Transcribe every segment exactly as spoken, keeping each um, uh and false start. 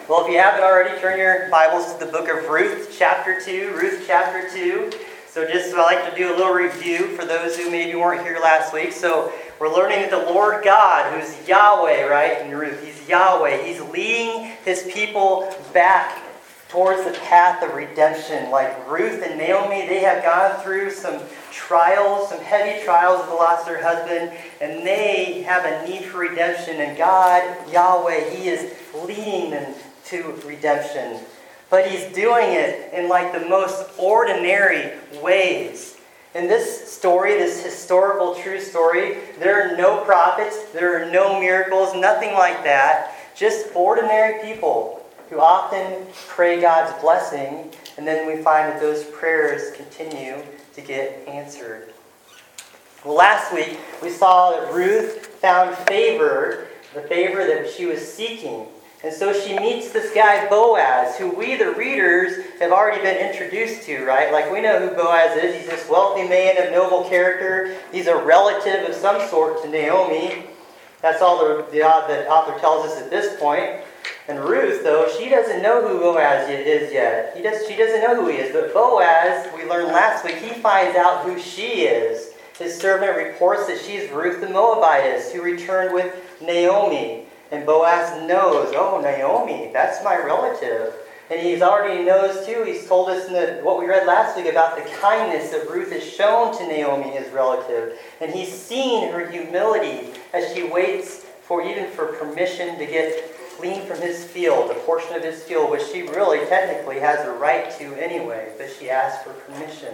Well, if you haven't already, turn your Bibles to the book of Ruth, chapter two. Ruth, chapter two. So just I like to do a little review for those who maybe weren't here last week. So we're learning that the Lord God, who's Yahweh, right, in Ruth, He's Yahweh. He's leading His people back towards the path of redemption. Like Ruth and Naomi, they have gone through some trials, some heavy trials of the loss of their husband, and they have a need for redemption. And God, Yahweh, He is leading them to redemption. But He's doing it in like the most ordinary ways. In this story, this historical true story, there are no prophets, there are no miracles, nothing like that. Just ordinary people who often pray God's blessing, and then we find that those prayers continue to get answered. Well, last week we saw that Ruth found favor, the favor that she was seeking. And so she meets this guy Boaz, who we, the readers, have already been introduced to, right? Like we know who Boaz is. He's this wealthy man of noble character. He's a relative of some sort to Naomi. That's all the, the, the author tells us at this point. And Ruth, though, she doesn't know who Boaz is yet. He does, she doesn't know who he is. But Boaz, we learned last week, he finds out who she is. His servant reports that she's Ruth the Moabitess, who returned with Naomi. And Boaz knows, oh, Naomi, that's my relative. And he's already knows, too, he's told us in the, what we read last week about the kindness that Ruth has shown to Naomi, his relative. And he's seen her humility as she waits for even for permission to get glean from his field, a portion of his field, which she really technically has a right to anyway, but she asked for permission.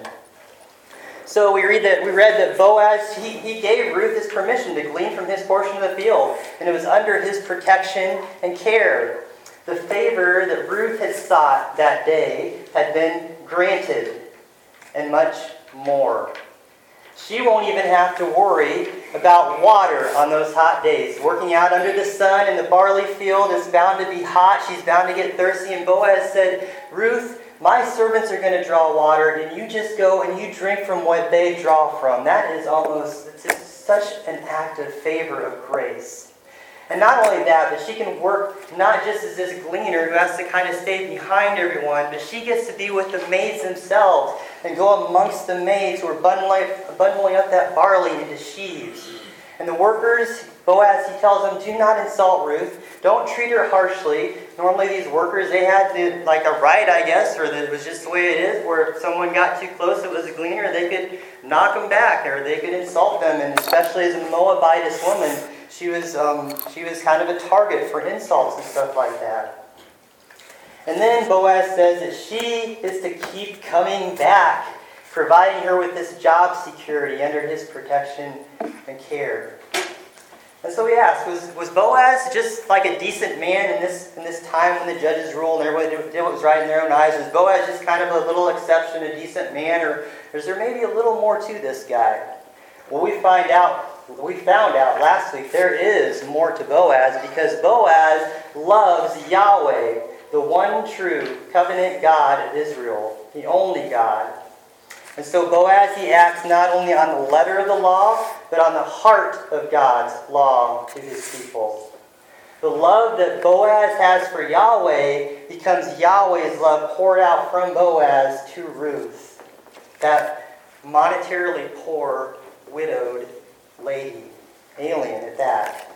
So we read that we read that Boaz, he, he gave Ruth his permission to glean from his portion of the field, and it was under his protection and care. The favor that Ruth had sought that day had been granted, and much more. She won't even have to worry about water on those hot days. Working out under the sun in the barley field is bound to be hot. She's bound to get thirsty. And Boaz said, Ruth, my servants are going to draw water, and you just go and you drink from what they draw from. That is almost it's just such an act of favor of grace. And not only that, but she can work not just as this gleaner who has to kind of stay behind everyone, but she gets to be with the maids themselves and go amongst the maids who are bundling, bundling up that barley into sheaves. And the workers, Boaz, he tells them, do not insult Ruth. Don't treat her harshly. Normally these workers, they had the, like a right, I guess, or it was just the way it is, where if someone got too close, it was a gleaner, they could knock them back, or they could insult them. And especially as a Moabitess woman, she was um, she was kind of a target for insults and stuff like that. And then Boaz says that she is to keep coming back, providing her with this job security under his protection and care. And so we ask, was, was Boaz just like a decent man in this in this time when the judges ruled and everybody did what was right in their own eyes? Was Boaz just kind of a little exception, a decent man, or is there maybe a little more to this guy? Well, we find out, we found out last week there is more to Boaz, because Boaz loves Yahweh, the one true covenant God of Israel, the only God. And so Boaz, he acts not only on the letter of the law, but on the heart of God's law to his people. The love that Boaz has for Yahweh becomes Yahweh's love poured out from Boaz to Ruth, that monetarily poor, widowed lady, alien at that.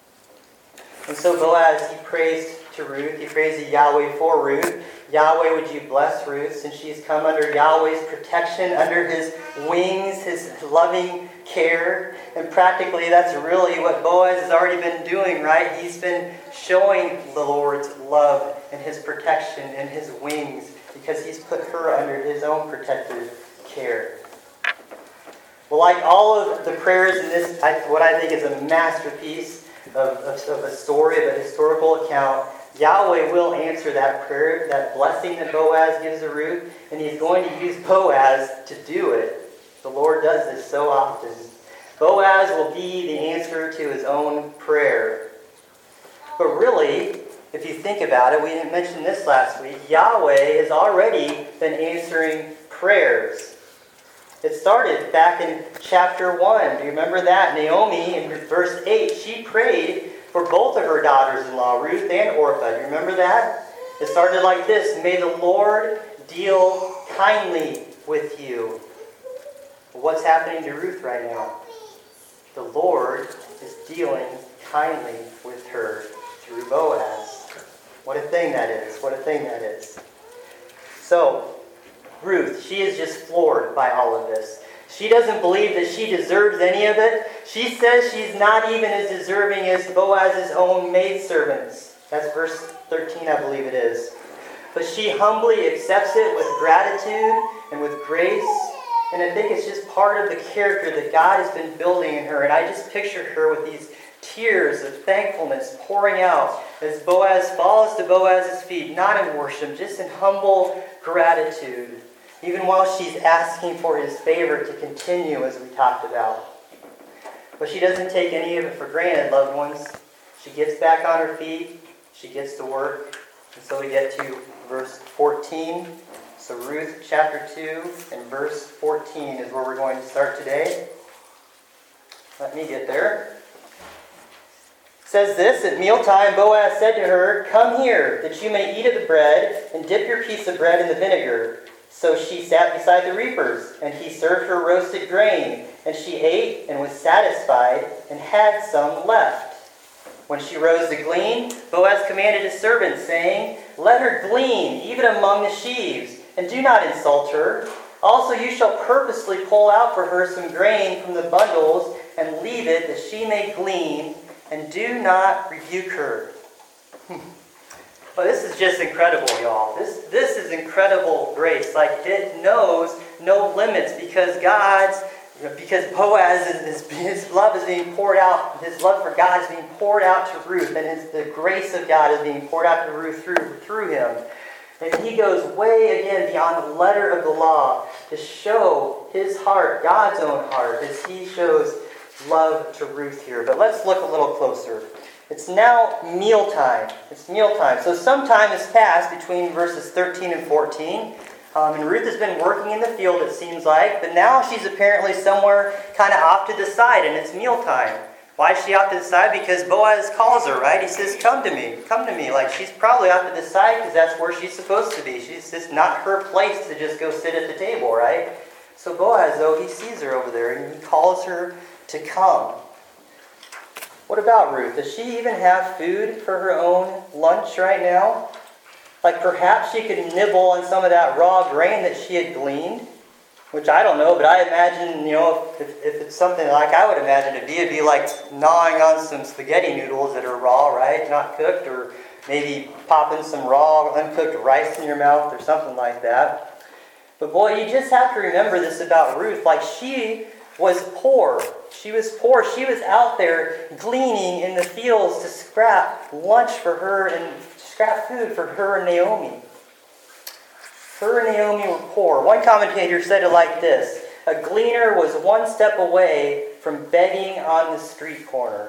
And so Boaz, he prays to Ruth, he prays to Yahweh for Ruth. Yahweh, would you bless Ruth, since she's come under Yahweh's protection, under his wings, his loving care. And practically that's really what Boaz has already been doing, right? He's been showing the Lord's love and his protection and his wings, because he's put her under his own protective care. Well, like all of the prayers in this, what I think is a masterpiece of, of, of a story, of a historical account, Yahweh will answer that prayer, that blessing that Boaz gives to Ruth, and he's going to use Boaz to do it. The Lord does this so often. Boaz will be the answer to his own prayer. But really, if you think about it, we didn't mention this last week, Yahweh has already been answering prayers. It started back in chapter one. Do you remember that? Naomi, in verse eight, she prayed for both of her daughters-in-law, Ruth and Orpah. You remember that? It started like this: may the Lord deal kindly with you. What's happening to Ruth right now? The Lord is dealing kindly with her through Boaz. What a thing that is. What a thing that is. So, Ruth, she is just floored by all of this. She doesn't believe that she deserves any of it. She says she's not even as deserving as Boaz's own maidservants. That's verse thirteen, I believe it is. But she humbly accepts it with gratitude and with grace. And I think it's just part of the character that God has been building in her. And I just picture her with these tears of thankfulness pouring out as Boaz falls to Boaz's feet, not in worship, just in humble gratitude, even while she's asking for his favor to continue, as we talked about. But she doesn't take any of it for granted, loved ones. She gets back on her feet. She gets to work. And so we get to verse fourteen. So Ruth chapter two and verse fourteen is where we're going to start today. Let me get there. It says this: at mealtime Boaz said to her, "Come here, that you may eat of the bread, and dip your piece of bread in the vinegar." So she sat beside the reapers, and he served her roasted grain, and she ate and was satisfied, and had some left. When she rose to glean, Boaz commanded his servants, saying, "Let her glean, even among the sheaves, and do not insult her. Also you shall purposely pull out for her some grain from the bundles, and leave it, that she may glean, and do not rebuke her." Well, this is just incredible, y'all. This this is incredible grace. Like, it knows no limits because God's, because Boaz, is, his, his love is being poured out. His love for God is being poured out to Ruth, and his, the grace of God is being poured out to Ruth through through him. And he goes way again beyond the letter of the law to show his heart, God's own heart, as he shows love to Ruth here. But let's look a little closer. It's now mealtime. It's mealtime. So some time has passed between verses thirteen and fourteen. Um, and Ruth has been working in the field, it seems like. But now she's apparently somewhere kind of off to the side, and it's mealtime. Why is she off to the side? Because Boaz calls her, right? He says, "Come to me. Come to me." Like, she's probably off to the side because that's where she's supposed to be. She's just not her place to just go sit at the table, right? So Boaz, though, he sees her over there, and he calls her to come. What about Ruth? Does she even have food for her own lunch right now? Like, perhaps she could nibble on some of that raw grain that she had gleaned, which I don't know, but I imagine, you know, if, if it's something like I would imagine it be, it'd be like gnawing on some spaghetti noodles that are raw, right? Not cooked, or maybe popping some raw, uncooked rice in your mouth or something like that. But boy, you just have to remember this about Ruth. Like, she was poor. She was poor. She was out there gleaning in the fields to scrap lunch for her and scrap food for her and Naomi. Her and Naomi were poor. One commentator said it like this: a gleaner was one step away from begging on the street corner.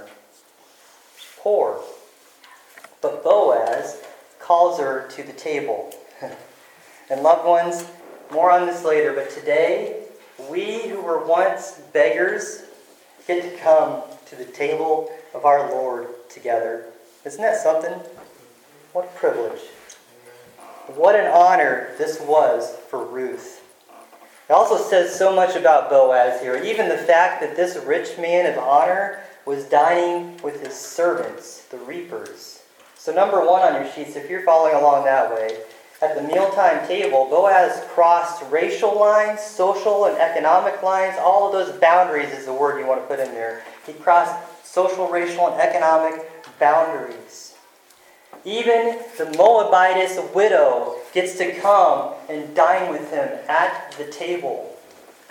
Poor. But Boaz calls her to the table. And loved ones, more on this later, but today, we who were once beggars get to come to the table of our Lord together. Isn't that something? What a privilege. What an honor this was for Ruth. It also says so much about Boaz here. Even the fact that this rich man of honor was dining with his servants, the reapers. So number one on your sheets, if you're following along that way, at the mealtime table, Boaz crossed racial lines, social and economic lines. All of those boundaries is the word you want to put in there. He crossed social, racial, and economic boundaries. Even the Moabitess widow gets to come and dine with him at the table.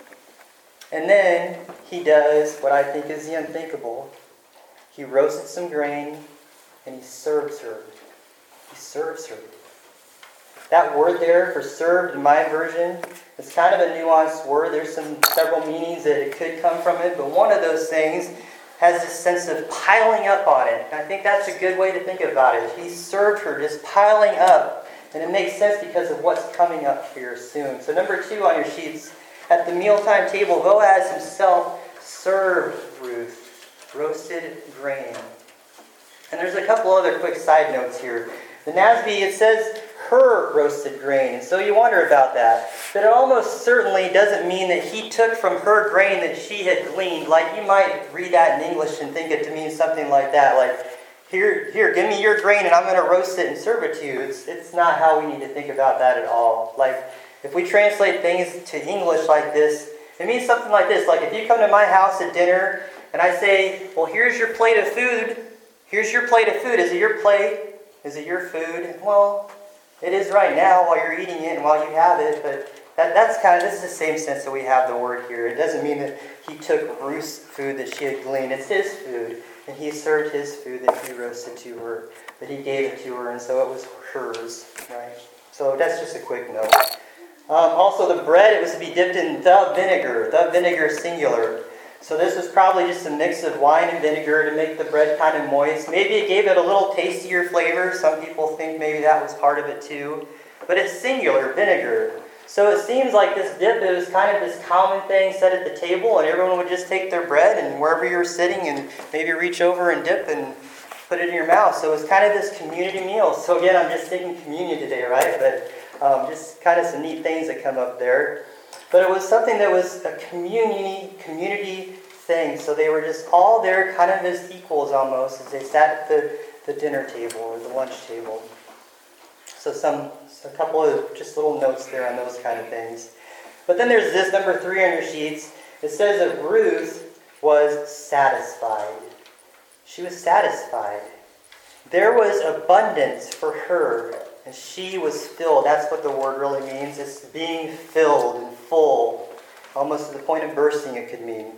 And then he does what I think is the unthinkable. He roasted some grain and he serves her. He serves her. That word there for served in my version is kind of a nuanced word. There's some several meanings that it could come from it, but one of those things has this sense of piling up on it. And I think that's a good way to think about it. He served her, just piling up. And it makes sense because of what's coming up here soon. So number two on your sheets, at the mealtime table, Boaz himself served Ruth roasted grain. And there's a couple other quick side notes here. The N A S B, it says her roasted grain. And so you wonder about that. But it almost certainly doesn't mean that he took from her grain that she had gleaned. Like you might read that in English and think it to mean something like that. Like, here, here, give me your grain and I'm going to roast it and serve it to you. It's, it's not how we need to think about that at all. Like, if we translate things to English like this, it means something like this. Like, if you come to my house at dinner and I say, well, here's your plate of food. Here's your plate of food. Is it your plate? Is it your food? Well, it is right now while you're eating it and while you have it, but that, that's kind of, this is the same sense that we have the word here. It doesn't mean that he took Ruth's food that she had gleaned. It's his food, and he served his food that he roasted to her, that he gave it to her, and so it was hers, right? So that's just a quick note. Um, also, the bread, it was to be dipped in the vinegar, the vinegar singular. So this was probably just a mix of wine and vinegar to make the bread kind of moist. Maybe it gave it a little tastier flavor. Some people think maybe that was part of it too. But it's singular, vinegar. So it seems like this dip, it was kind of this common thing set at the table, and everyone would just take their bread and wherever you were sitting and maybe reach over and dip and put it in your mouth. So it was kind of this community meal. So again, I'm just thinking communion today, right? But um, just kind of some neat things that come up there. But it was something that was a community, community thing. So they were just all there kind of as equals almost as they sat at the, the dinner table or the lunch table. So some so a couple of just little notes there on those kind of things. But then there's this, number three on your sheets. It says that Ruth was satisfied. She was satisfied. There was abundance for her, and she was filled. That's what the word really means. It's being filled and full. Almost to the point of bursting it could mean.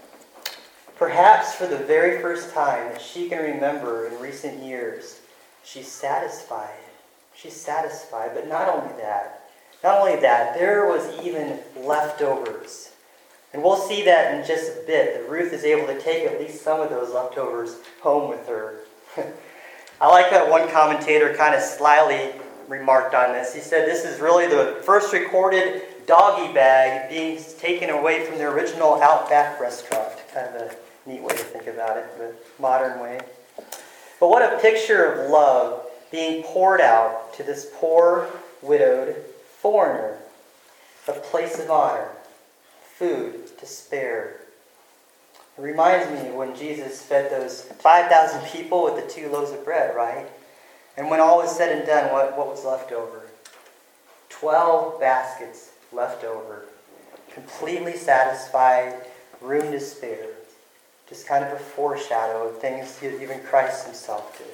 Perhaps for the very first time that she can remember in recent years, she's satisfied. She's satisfied. But not only that. Not only that, there was even leftovers. And we'll see that in just a bit, that Ruth is able to take at least some of those leftovers home with her. I like that one commentator kind of slyly remarked on this. He said this is really the first recorded doggy bag being taken away from the original Outback restaurant. Kind of a neat way to think about it, the modern way. But what a picture of love being poured out to this poor, widowed foreigner. A place of honor. Food to spare. It reminds me when Jesus fed those five thousand people with the two loaves of bread, right? And when all was said and done, what, what was left over? Twelve baskets left over. Completely satisfied, room to spare. Just kind of a foreshadow of things that even Christ himself did.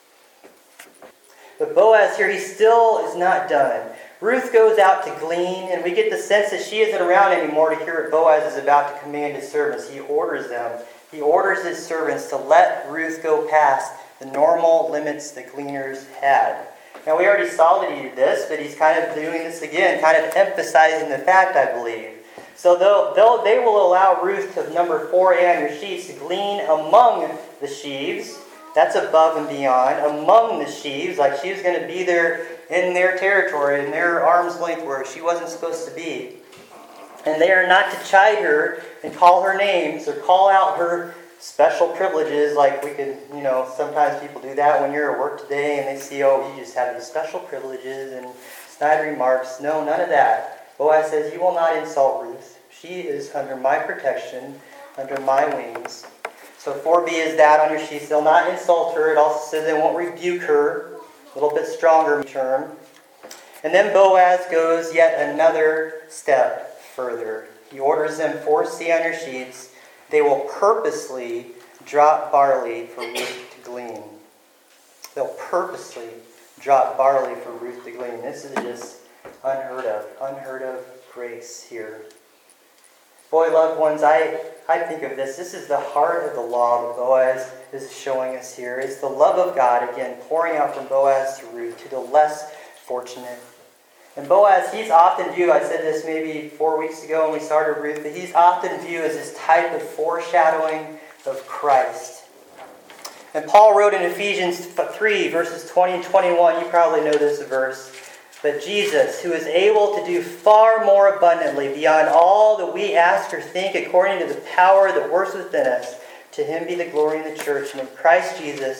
But Boaz here, he still is not done. Ruth goes out to glean, and we get the sense that she isn't around anymore to hear what Boaz is about to command his servants. He orders them. He orders his servants to let Ruth go past the normal limits the gleaners had. Now, we already saw that he did this, but he's kind of doing this again, kind of emphasizing the fact, I believe. So they'll, they'll, they will allow Ruth, to number four A on your sheets, to glean among the sheaves. That's above and beyond. Among the sheaves, like she was going to be there in their territory, in their arm's length where she wasn't supposed to be. And they are not to chide her and call her names or call out her special privileges like we could, you know, sometimes people do that when you're at work today and they see, oh, you just have these special privileges and snide remarks. No, none of that. Boaz says, you will not insult Ruth. She is under my protection, under my wings. So four B is that on your sheets. They'll not insult her. It also says they won't rebuke her. A little bit stronger term. And then Boaz goes yet another step further. He orders them, four C on your sheets. They will purposely drop barley for Ruth to glean. They'll purposely drop barley for Ruth to glean. This is just unheard of. Unheard of grace here. Boy, loved ones, I, I think of this. This is the heart of the law that Boaz is showing us here. It's the love of God, again, pouring out from Boaz to Ruth, to the less fortunate. And Boaz, he's often viewed, I said this maybe four weeks ago when we started Ruth, but he's often viewed as this type of foreshadowing of Christ. And Paul wrote in Ephesians three, verses twenty and twenty-one, you probably know this verse, but Jesus, who is able to do far more abundantly beyond all that we ask or think according to the power that works within us, to him be the glory in the church and in Christ Jesus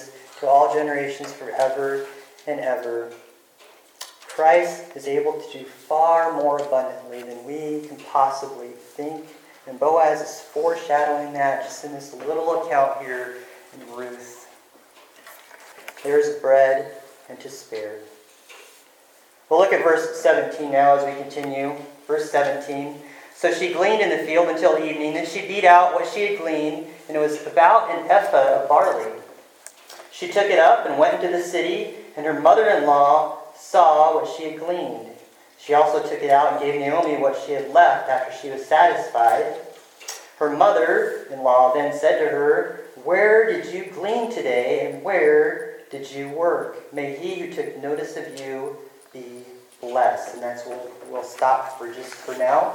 to all generations forever and ever. Christ is able to do far more abundantly than we can possibly think. And Boaz is foreshadowing that just in this little account here in Ruth. There is bread and to spare. We'll look at verse seventeen now as we continue. Verse seventeen. So she gleaned in the field until evening. Then she beat out what she had gleaned, and it was about an ephah of barley. She took it up and went into the city, and her mother-in-law saw what she had gleaned. She also took it out and gave Naomi what she had left after she was satisfied. Her mother-in-law then said to her, "Where did you glean today, and where did you work? May he who took notice of you be blessed." And that's where we'll stop for just for now.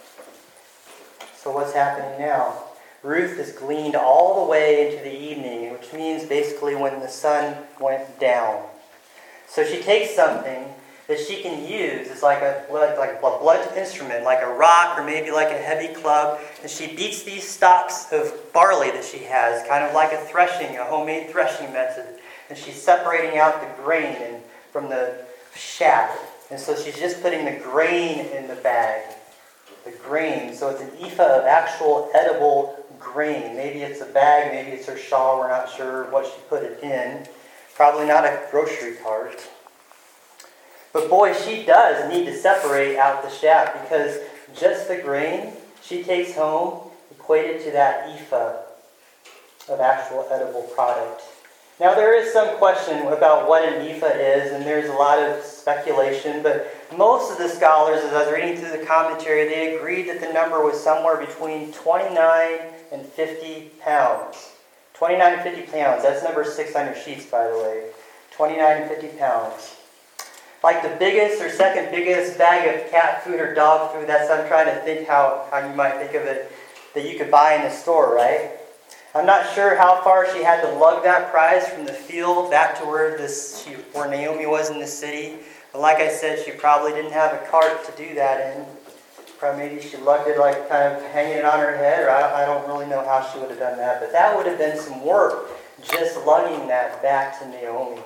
So what's happening now? Ruth is gleaned all the way into the evening, which means basically when the sun went down. So she takes something that she can use as like a like, like a blunt instrument, like a rock or maybe like a heavy club, and she beats these stalks of barley that she has, kind of like a threshing, a homemade threshing method, and she's separating out the grain and, from the chaff. And so she's just putting the grain in the bag. The grain. So it's an ephah of actual edible grain. Maybe it's a bag, maybe it's her shawl, we're not sure what she put it in. Probably not a grocery cart. But boy, she does need to separate out the chaff, because just the grain she takes home equated to that ephah of actual edible product. Now there is some question about what an ephah is, and there's a lot of speculation, but most of the scholars, as I was reading through the commentary, they agreed that the number was somewhere between twenty-nine and fifty pounds. twenty-nine and fifty pounds. That's number six on your sheets, by the way. twenty-nine and fifty pounds. Like the biggest or second biggest bag of cat food or dog food, that's I'm trying to think how, how you might think of it, that you could buy in the store, right? I'm not sure how far she had to lug that prize from the field back to where this she, where Naomi was in the city. But like I said, she probably didn't have a cart to do that in. Probably maybe she lugged it like kind of hanging it on her head, or I, I don't really know how she would have done that. But that would have been some work, just lugging that back to Naomi.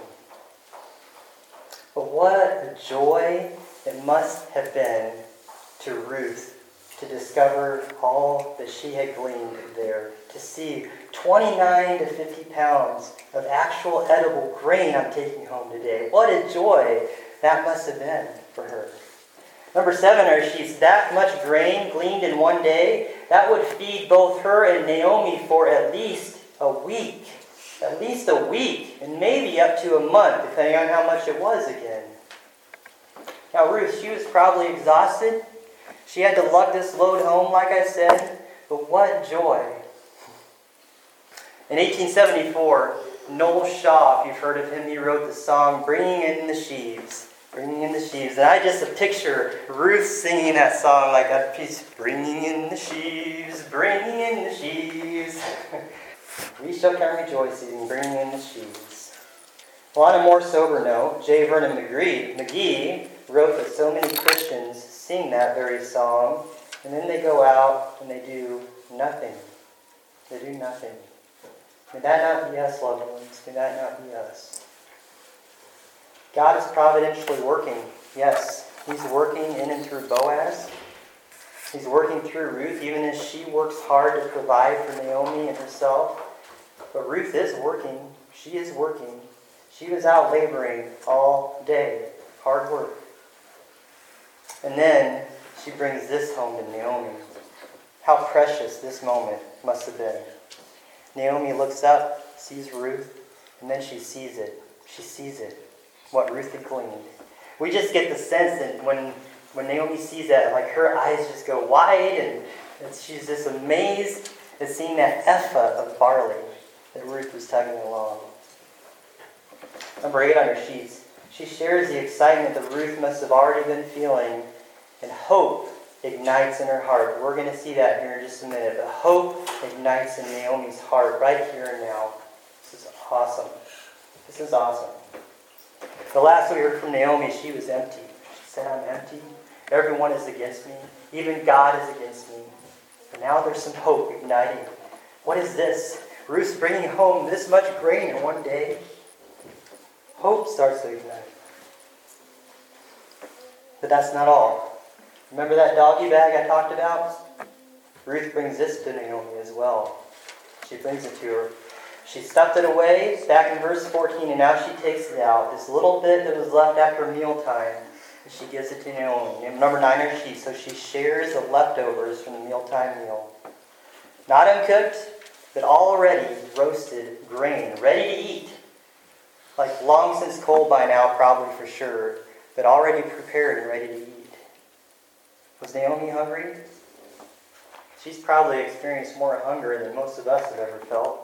But what a joy it must have been to Ruth to discover all that she had gleaned there. To see twenty-nine to fifty pounds of actual edible grain I'm taking home today. What a joy that must have been for her. Number seven, our sheets, that much grain gleaned in one day, that would feed both her and Naomi for at least a week. At least a week, and maybe up to a month, depending on how much it was again. Now Ruth, she was probably exhausted. She had to lug this load home, like I said, but what joy. In eighteen seventy-four, Noel Shaw, if you've heard of him, he wrote the song, Bringing in the Sheaves. Bringing in the Sheaves. And I just picture Ruth singing that song like that piece, Bringing in the sheaves, bringing in the sheaves. We shall come rejoicing, bringing in the sheaves. Well, on a more sober note, J. Vernon McGee, McGee wrote that so many Christians sing that very song, and then they go out and they do nothing. They do nothing. May that not be us, loved ones. May that not be us. God is providentially working. Yes, He's working in and through Boaz. He's working through Ruth, even as she works hard to provide for Naomi and herself. But Ruth is working. She is working. She was out laboring all day. Hard work. And then she brings this home to Naomi. How precious this moment must have been. Naomi looks up, sees Ruth, and then she sees it. She sees it. What Ruth had gleaned. We just get the sense that when, when Naomi sees that, like her eyes just go wide, and, and she's just amazed at seeing that ephah of barley that Ruth was tugging along. Number eight on her sheets. She shares the excitement that Ruth must have already been feeling, and hope ignites in her heart. We're going to see that here in just a minute. But hope ignites in Naomi's heart right here and now. This is awesome. This is awesome. The last we heard from Naomi, she was empty. She said, I'm empty. Everyone is against me. Even God is against me. But now there's some hope igniting. What is this? Ruth's bringing home this much grain in one day. Hope starts to ignite. But that's not all. Remember that doggy bag I talked about? Ruth brings this to Naomi as well. She brings it to her. She stuffed it away, back in verse fourteen, and now she takes it out. This little bit that was left after mealtime, and she gives it to Naomi. And number nine are she, so she shares the leftovers from the mealtime meal. Not uncooked, but already roasted grain, ready to eat. Like long since cold by now, probably for sure, but already prepared and ready to eat. Was Naomi hungry? She's probably experienced more hunger than most of us have ever felt.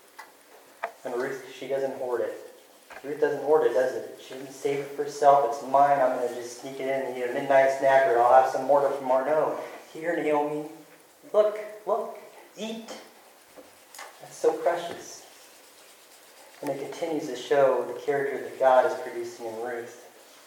And Ruth, she doesn't hoard it. Ruth doesn't hoard it, does it? She doesn't save it for herself. It's mine. I'm going to just sneak it in and eat a midnight snack, or I'll have some more tomorrow. No. Here, Naomi, look, look, eat. That's so precious. And it continues to show the character that God is producing in Ruth.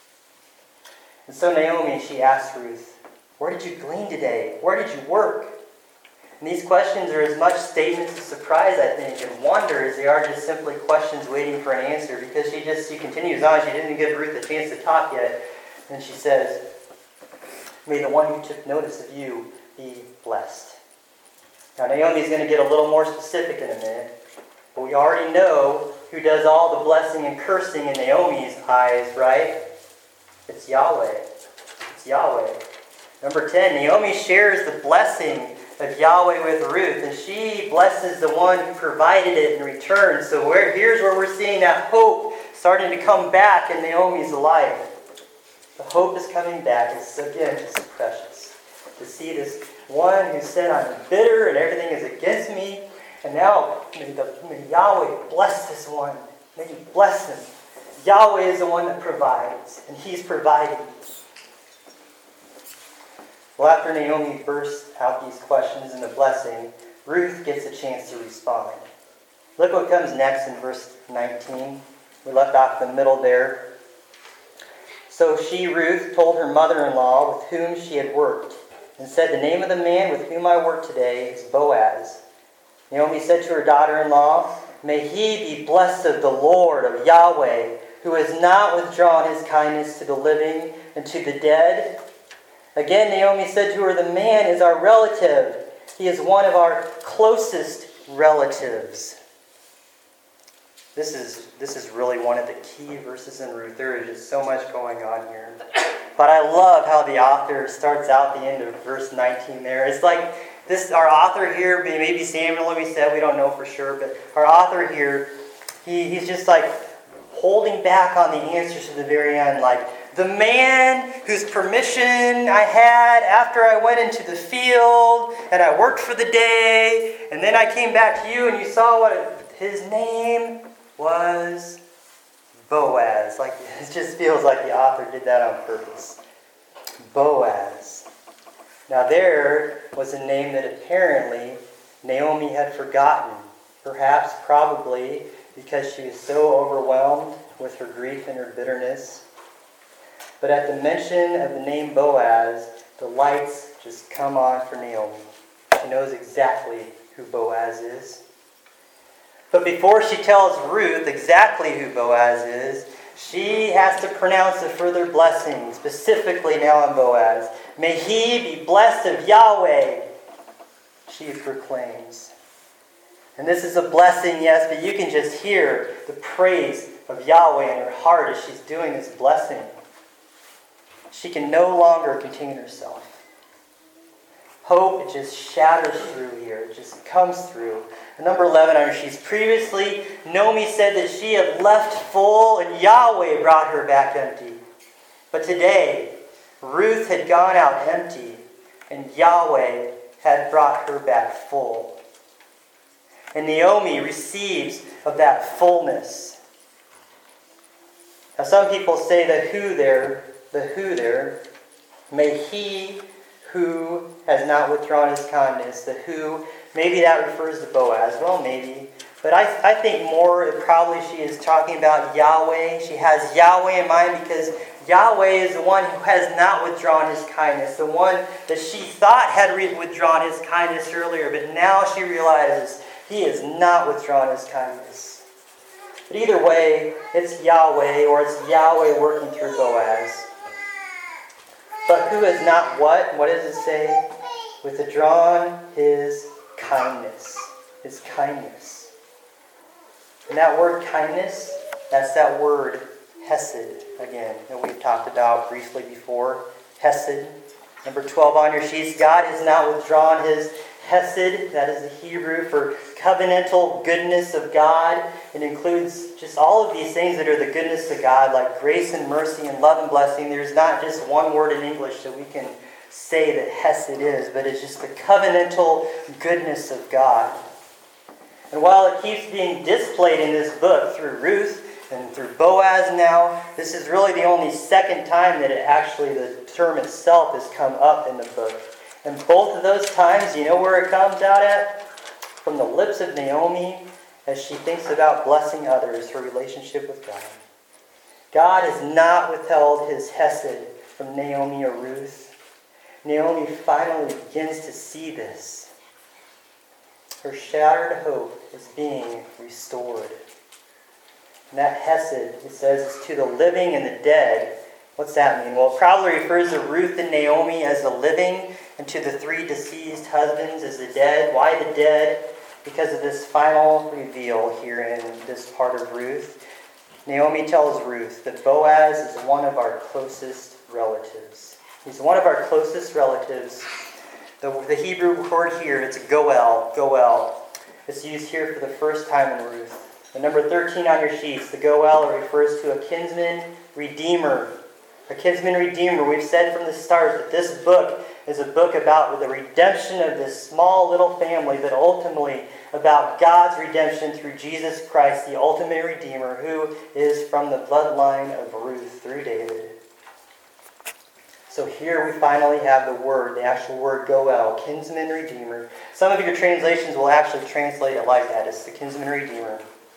And so Naomi, she asks Ruth, where did you glean today? Where did you work? And these questions are as much statements of surprise, I think, and wonder as they are just simply questions waiting for an answer, because she just, she continues on. She didn't give Ruth a chance to talk yet. And she says, may the one who took notice of you be blessed. Now, Naomi's going to get a little more specific in a minute, but we already know who does all the blessing and cursing in Naomi's eyes, right? It's Yahweh. It's Yahweh. Number ten, Naomi shares the blessing of Yahweh with Ruth, and she blesses the one who provided it in return. So we're, here's where we're seeing that hope starting to come back in Naomi's life. The hope is coming back. It's, again, just precious to see this one who said, I'm bitter and everything is against me, and now may, the, may Yahweh bless this one. May He bless him. Yahweh is the one that provides, and He's providing. Well, after Naomi bursts out these questions and the blessing, Ruth gets a chance to respond. Look what comes next in verse nineteen. We left off the middle there. So she, Ruth, told her mother-in-law with whom she had worked, and said, the name of the man with whom I work today is Boaz. Naomi said to her daughter-in-law, may he be blessed of the Lord, of Yahweh, who has not withdrawn His kindness to the living and to the dead. Again, Naomi said to her, the man is our relative. He is one of our closest relatives. This is, this is really one of the key verses in Ruth. There is just so much going on here. But I love how the author starts out the end of verse nineteen there. It's like this, our author here, maybe Samuel, like we said, we don't know for sure, but our author here, he, he's just like holding back on the answers to the very end, like, the man whose permission I had after I went into the field and I worked for the day, and then I came back to you and you saw what his name was Boaz. Like, it just feels like the author did that on purpose. Boaz. Now there was a name that apparently Naomi had forgotten. Perhaps, probably, because she was so overwhelmed with her grief and her bitterness. But at the mention of the name Boaz, the lights just come on for Naomi. She knows exactly who Boaz is. But before she tells Ruth exactly who Boaz is, she has to pronounce a further blessing, specifically now on Boaz. May he be blessed of Yahweh, she proclaims. And this is a blessing, yes, but you can just hear the praise of Yahweh in her heart as she's doing this blessing. She can no longer contain herself. Hope, it just shatters through here. It just comes through. And number eleven, under she's previously, Naomi said that she had left full and Yahweh brought her back empty. But today, Ruth had gone out empty and Yahweh had brought her back full. And Naomi receives of that fullness. Now some people say the who there, the who there, may he who has not withdrawn his kindness, the who, maybe that refers to Boaz. Well, maybe. But I, I think more, probably she is talking about Yahweh. She has Yahweh in mind because Yahweh is the one who has not withdrawn his kindness, the one that she thought had withdrawn his kindness earlier, but now she realizes he has not withdrawn his kindness. But either way, it's Yahweh, or it's Yahweh working through Boaz. But who is not what? What does it say? Withdrawn his kindness. His kindness. And that word kindness, that's that word hesed again, that we've talked about briefly before. Hesed. Number twelve on your sheets. God has not withdrawn his hesed. That is the Hebrew for covenantal goodness of God. It includes just all of these things that are the goodness of God, like grace and mercy and love and blessing. There's not just one word in English that we can say that hesed is, but it's just the covenantal goodness of God. And while it keeps being displayed in this book through Ruth and through Boaz now, this is really the only second time that it actually, the term itself has come up in the book. And both of those times, you know where it comes out at? From the lips of Naomi as she thinks about blessing others, her relationship with God. God has not withheld his hesed from Naomi or Ruth. Naomi finally begins to see this. Her shattered hope is being restored. And that hesed, it says, is to the living and the dead. What's that mean? Well, it probably refers to Ruth and Naomi as the living, and to the three deceased husbands as the dead. Why the dead? Because of this final reveal here in this part of Ruth. Naomi tells Ruth that Boaz is one of our closest relatives. He's one of our closest relatives. The, the Hebrew word here, it's goel, goel. It's used here for the first time in Ruth. The number thirteen on your sheets, the goel refers to a kinsman redeemer. A kinsman redeemer. We've said from the start that this book is a book about the redemption of this small little family, but ultimately about God's redemption through Jesus Christ, the ultimate redeemer, who is from the bloodline of Ruth through David. So here we finally have the word, the actual word goel, kinsman redeemer. Some of your translations will actually translate it like that. It's the kinsman redeemer.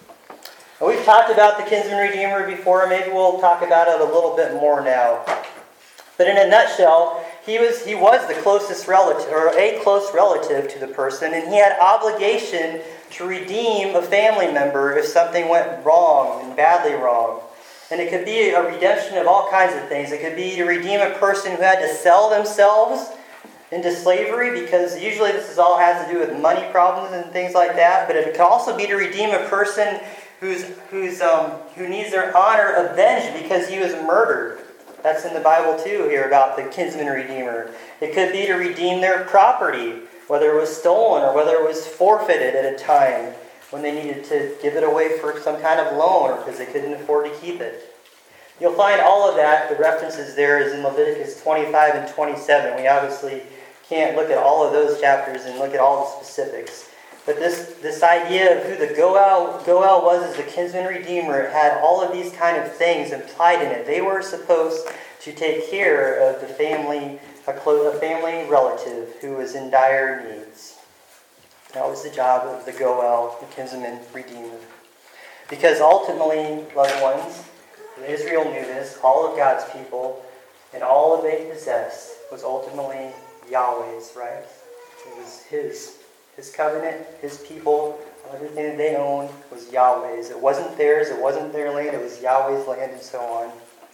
And we've talked about the kinsman redeemer before. Maybe we'll talk about it a little bit more now. But in a nutshell, he was he was the closest relative, or a close relative to the person, and he had obligation to redeem a family member if something went wrong and badly wrong. And it could be a redemption of all kinds of things. It could be to redeem a person who had to sell themselves into slavery, because usually this is all has to do with money problems and things like that. But it could also be to redeem a person who's who's um, who needs their honor avenged because he was murdered. That's in the Bible too here about the kinsman redeemer. It could be to redeem their property, whether it was stolen or whether it was forfeited at a time when they needed to give it away for some kind of loan or because they couldn't afford to keep it. You'll find all of that, the references there is in Leviticus twenty-five and twenty-seven. We obviously can't look at all of those chapters and look at all the specifics. But this, this idea of who the Goel, Goel was as the kinsman redeemer, it had all of these kind of things implied in it. They were supposed to take care of the family, a, close, a family relative who was in dire needs. That was the job of the Goel, the kinsman redeemer. Because ultimately, loved ones, Israel knew this, all of God's people, and all that they possessed was ultimately Yahweh's, right? It was His. His covenant, His people, everything that they owned was Yahweh's. It wasn't theirs, it wasn't their land, it was Yahweh's land, and so on.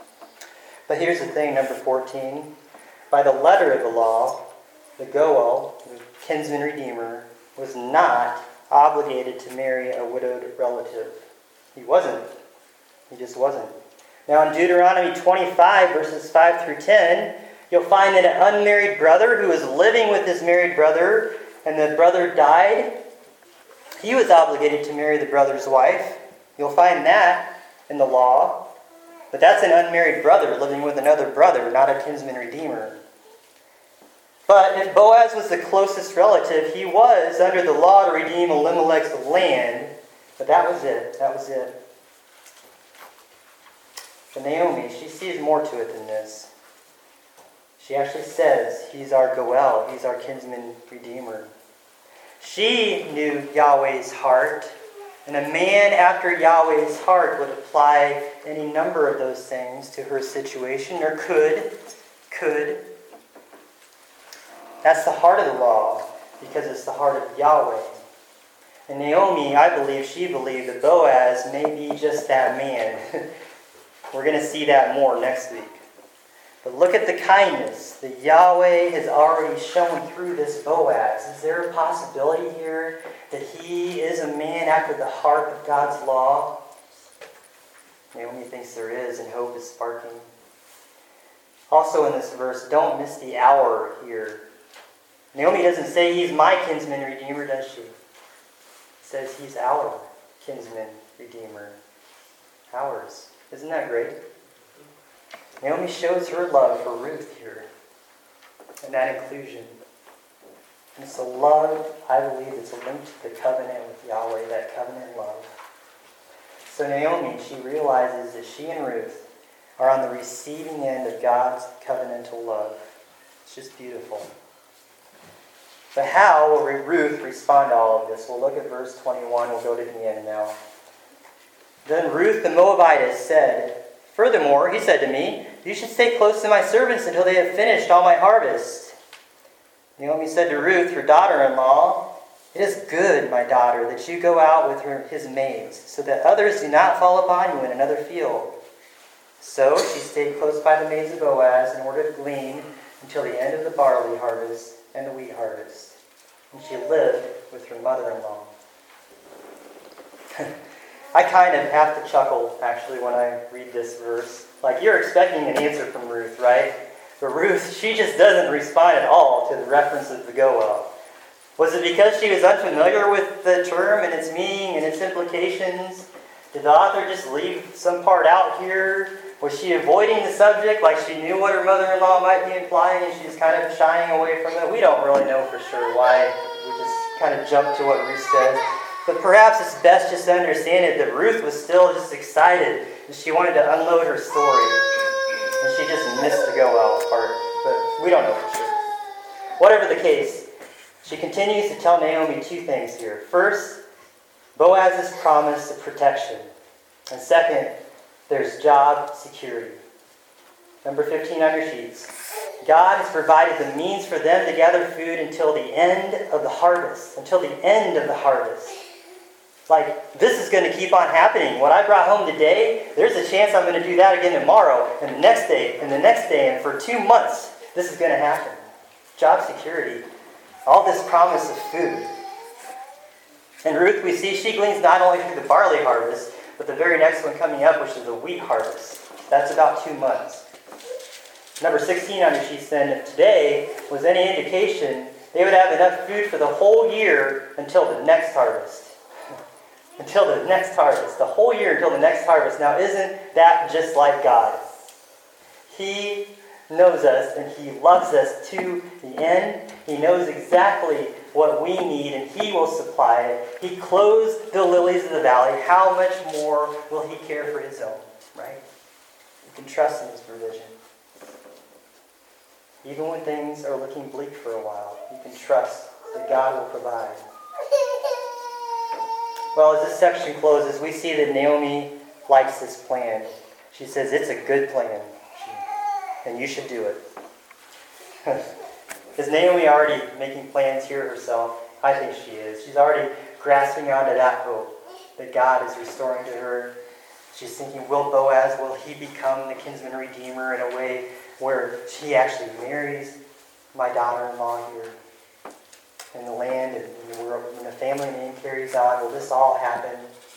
But here's the thing, number fourteen. By the letter of the law, the Goel, the kinsman redeemer, was not obligated to marry a widowed relative. He wasn't. He just wasn't. Now in Deuteronomy twenty-five, verses five through ten, you'll find that an unmarried brother who was living with his married brother, and the brother died, he was obligated to marry the brother's wife. You'll find that in the law. But that's an unmarried brother living with another brother, not a kinsman redeemer. But if Boaz was the closest relative, he was under the law to redeem Elimelech's land. But that was it. That was it. But Naomi, she sees more to it than this. She actually says, he's our Goel, he's our kinsman redeemer. She knew Yahweh's heart, and a man after Yahweh's heart would apply any number of those things to her situation, or could, could. That's the heart of the law, because it's the heart of Yahweh. And Naomi, I believe, she believed that Boaz may be just that man. We're going to see that more next week. But look at the kindness that Yahweh has already shown through this Boaz. Is there a possibility here that he is a man after the heart of God's law? Naomi thinks there is, and hope is sparking. Also in this verse, don't miss the hour here. Naomi doesn't say he's my kinsman redeemer, does she? It says he's our kinsman redeemer. Ours. Isn't that great? Naomi shows her love for Ruth here. And that inclusion. And it's a love, I believe, it's a link to the covenant with Yahweh, that covenant love. So Naomi, she realizes that she and Ruth are on the receiving end of God's covenantal love. It's just beautiful. But how will Ruth respond to all of this? We'll look at verse twenty-one. We'll go to the end now. Then Ruth the Moabitess said, "Furthermore, he said to me, you should stay close to my servants until they have finished all my harvest." Naomi said to Ruth, her daughter-in-law, "It is good, my daughter, that you go out with her, his maids, so that others do not fall upon you in another field." So she stayed close by the maids of Boaz in order to glean until the end of the barley harvest and the wheat harvest. And she lived with her mother-in-law. I kind of have to chuckle, actually, when I read this verse. Like, you're expecting an answer from Ruth, right? But Ruth, she just doesn't respond at all to the reference of the Goel. Was it because she was unfamiliar with the term and its meaning and its implications? Did the author just leave some part out here? Was she avoiding the subject, like she knew what her mother-in-law might be implying and she's kind of shying away from it? We don't really know for sure why. We just kind of jump to what Ruth says. But perhaps it's best just to understand it that Ruth was still just excited and she wanted to unload her story. And she just missed the Goel part. But we don't know for sure. Whatever the case, she continues to tell Naomi two things here. First, Boaz's promise of protection. And second, there's job security. Number fifteen on your sheets. God has provided the means for them to gather food until the end of the harvest. Until the end of the harvest. Like, this is going to keep on happening. What I brought home today, there's a chance I'm going to do that again tomorrow, and the next day, and the next day, and for two months, this is going to happen. Job security. All this promise of food. And Ruth, we see she gleans not only through the barley harvest, but the very next one coming up, which is the wheat harvest. That's about two months. Number sixteen on your sheet then, if today was any indication, they would have enough food for the whole year until the next harvest. Until the next harvest. The whole year until the next harvest. Now, isn't that just like God? He knows us and He loves us to the end. He knows exactly what we need and He will supply it. He clothes the lilies of the valley. How much more will He care for His own? Right? You can trust in His provision. Even when things are looking bleak for a while, you can trust that God will provide. Well, as this section closes, we see that Naomi likes this plan. She says, it's a good plan, and you should do it. Is Naomi already making plans here herself? I think she is. She's already grasping onto that hope that God is restoring to her. She's thinking, will Boaz, will he become the kinsman redeemer in a way where she actually marries my daughter-in-law here in the land, and when the family name carries on, will this all happen?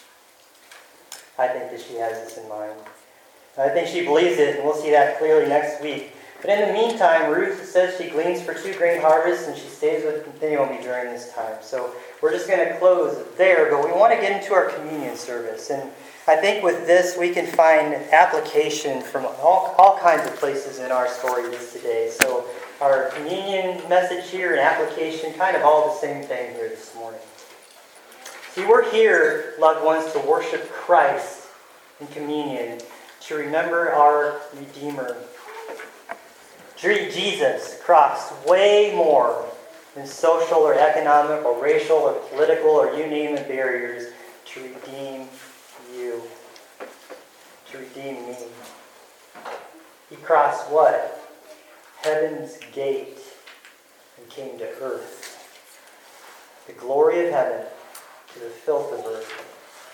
I think that she has this in mind. And I think she believes it, and we'll see that clearly next week. But in the meantime, Ruth says she gleans for two grain harvests, and she stays with Naomi during this time. So we're just going to close there, but we want to get into our communion service. And I think with this, we can find application from all, all kinds of places in our story this today. So our communion message here and application, kind of all the same thing here this morning. See, we're here, loved ones, to worship Christ in communion, to remember our Redeemer. Jesus crossed way more than social or economic or racial or political or you name the barriers to redeem you, to redeem me. He crossed what? Heaven's gate and came to earth. The glory of heaven to the filth of earth.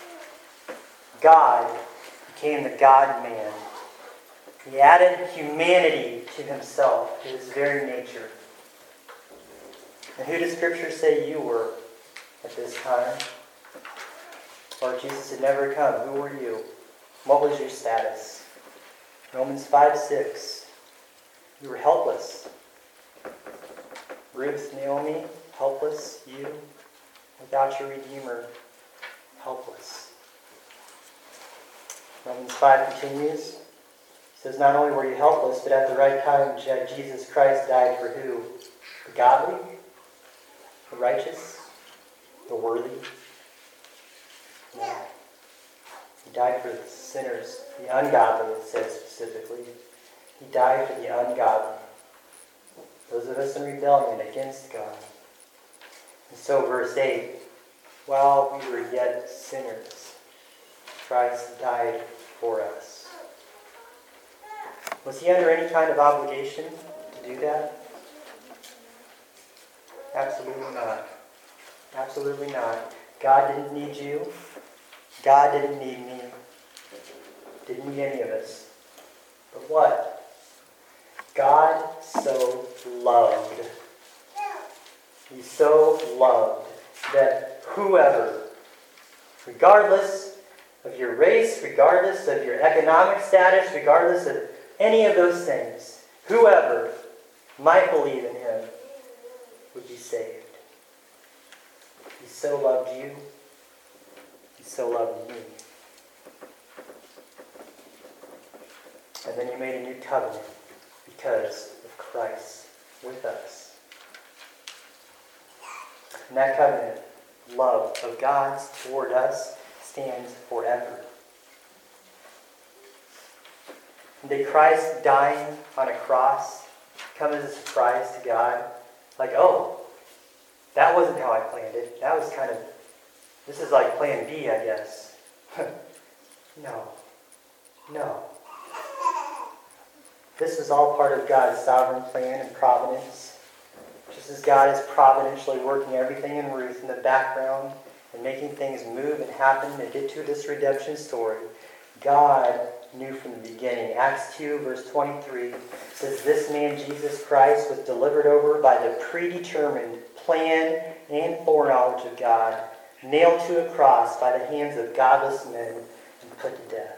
God became the God-man. He added humanity to himself, to his very nature. And who does Scripture say you were at this time? Or if Jesus had never come, who were you? What was your status? Romans five six. You were helpless. Ruth, Naomi, helpless. You, without your Redeemer, helpless. Romans five continues. It says, not only were you helpless, but at the right time, Jesus Christ died for who? The godly? The righteous? The worthy? No. He died for the sinners, the ungodly, it says specifically. He died for the ungodly. Those of us in rebellion against God. And so verse eight, while we were yet sinners, Christ died for us. Was he under any kind of obligation to do that? Absolutely not. Absolutely not. God didn't need you. God didn't need me. Didn't need any of us. But what? God so loved. He so loved that whoever, regardless of your race, regardless of your economic status, regardless of any of those things, whoever might believe in him would be saved. He so loved you. He so loved me. And then he made a new covenant because of Christ with us. And that covenant, love of God's toward us, stands forever. Did Christ dying on a cross come as a surprise to God? Like, oh, that wasn't how I planned it. That was kind of, this is like plan B, I guess. No. No. This is all part of God's sovereign plan and providence. Just as God is providentially working everything in Ruth in the background and making things move and happen and get to this redemption story, God knew from the beginning. Acts two, verse twenty-three says, this man, Jesus Christ, was delivered over by the predetermined plan and foreknowledge of God, nailed to a cross by the hands of godless men, and put to death.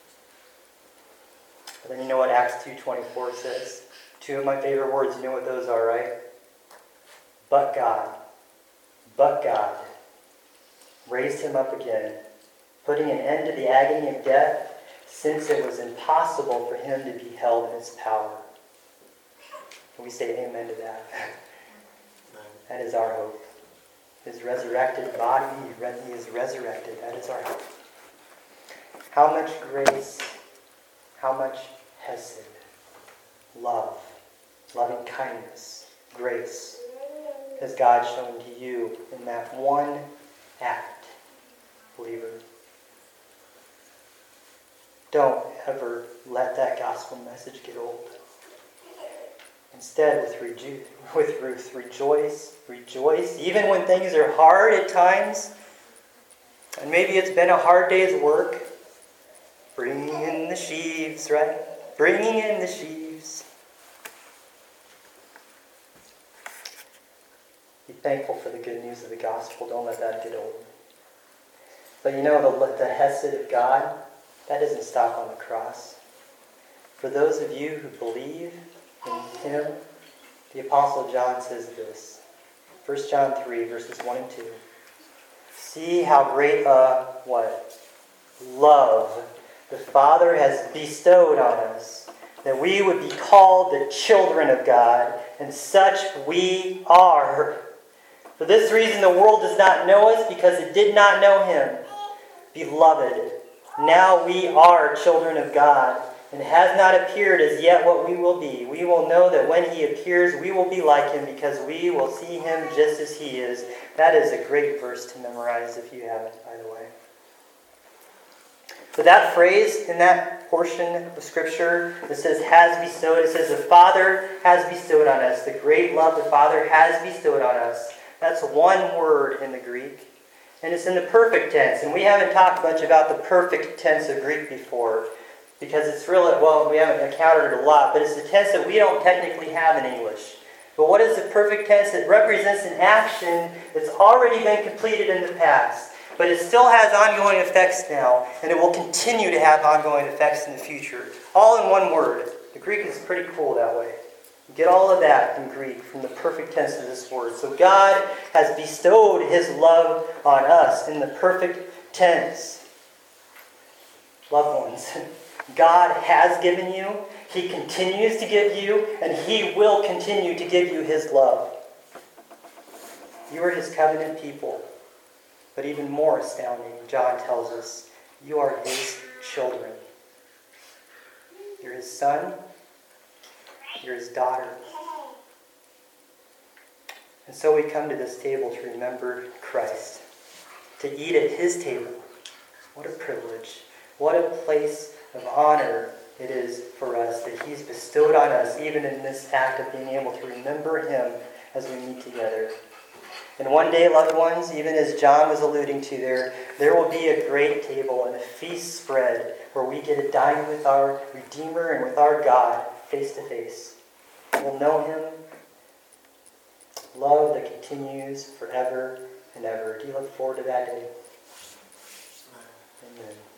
But then you know what Acts two twenty-four says? Two of my favorite words, you know what those are, right? But God, but God, raised him up again, putting an end to the agony of death, since it was impossible for him to be held in his power. Can we say amen to that? That is our hope. His resurrected body, he is resurrected. That is our hope. How much grace, how much hesed, love, loving kindness, grace has God shown to you in that one act, believer. Don't ever let that gospel message get old. Instead, with, reju- with Ruth, rejoice, rejoice, even when things are hard at times, and maybe it's been a hard day's work, bringing in the sheaves, right? Bringing in the sheaves. Be thankful for the good news of the gospel. Don't let that get old. But you know, the, the hesed of God, that doesn't stop on the cross. For those of you who believe in him, the Apostle John says this. First John three, verses one and two. See how great a, what? Love the Father has bestowed on us, that we would be called the children of God, and such we are. For this reason the world does not know us, because it did not know him. Beloved, now we are children of God, and it has not appeared as yet what we will be. We will know that when he appears, we will be like him, because we will see him just as he is. That is a great verse to memorize if you haven't, by the way. So that phrase in that portion of Scripture that says has bestowed, it says the Father has bestowed on us. The great love the Father has bestowed on us. That's one word in the Greek. And it's in the perfect tense. And we haven't talked much about the perfect tense of Greek before, because it's really, well, we haven't encountered it a lot, but it's the tense that we don't technically have in English. But what is the perfect tense? It represents an action that's already been completed in the past, but it still has ongoing effects now, and it will continue to have ongoing effects in the future. All in one word. The Greek is pretty cool that way. You get all of that in Greek from the perfect tense of this word. So God has bestowed His love on us in the perfect tense. Loved ones, God has given you, He continues to give you, and He will continue to give you His love. You are His covenant people. But even more astounding, John tells us, you are His children. You're His son. You're His daughter. And so we come to this table to remember Christ, to eat at His table. What a privilege. What a place of honor it is for us that He's bestowed on us, even in this act of being able to remember Him as we meet together. And one day, loved ones, even as John was alluding to there, there will be a great table and a feast spread where we get to dine with our Redeemer and with our God face to face. We'll know Him. Love that continues forever and ever. Do you look forward to that day? Amen.